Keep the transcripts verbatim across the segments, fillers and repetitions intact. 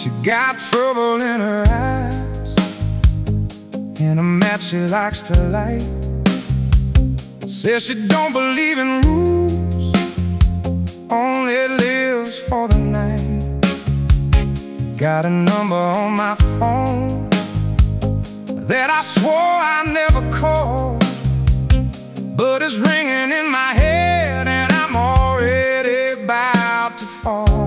She got trouble in her eyes, and a match she likes to light. Says she don't believe in rules, only lives for the night. Got a number on my phone that I swore I never called, but it's ringing in my head and I'm already about to fall.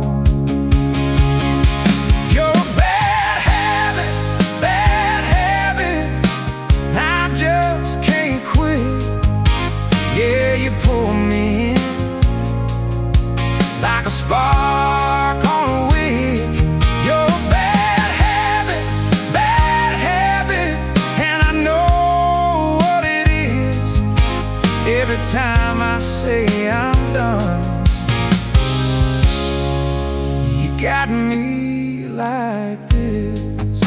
You're a bad habit, bad habit, I just can't quit. Yeah, you pull me in like a spark on a wick. You're a bad habit, bad habit, and I know what it is. Every time I say I'm done, you got me like this.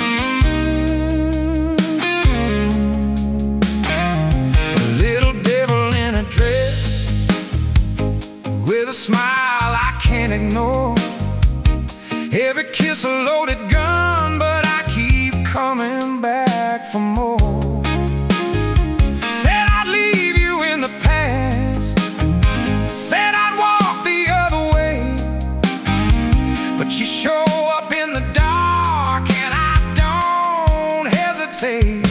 A little devil in a dress, with a smile I can't ignore. Every kiss a loaded gun, but I keep coming back for more. Said I'd leave you in the past, said I'd walk the other way, but you show up in the dark and I don't hesitate.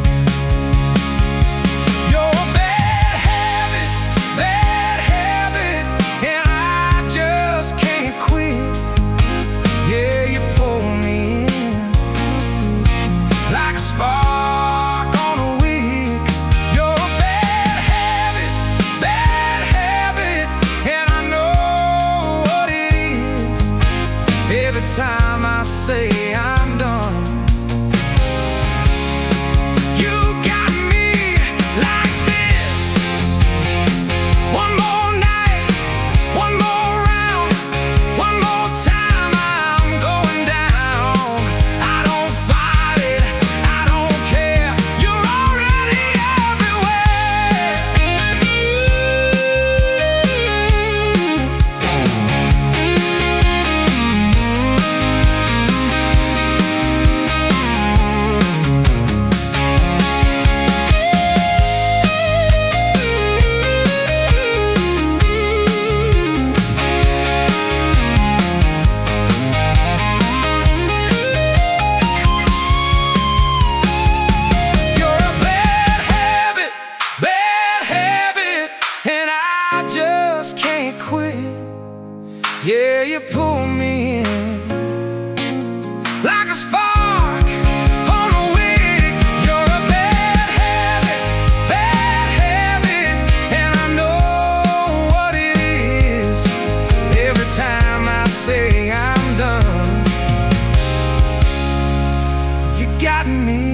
You're a bad habit, bad habit, and I just can't quit. Yeah, you pull me in like a spark on a wick. You're a bad habit, bad habit, and I know what it is. Every time I say I'm done, you got me like this. One more night, one more round, one more time I'm going down. I don't fight it, I don't care, you're already everywhere. You're a bad habit, bad habit, and I just can't quit. Yeah, you pull me in like a spark on a wick. You're a bad habit, bad habit, and I know what it is. Every time I say I'm done, you got me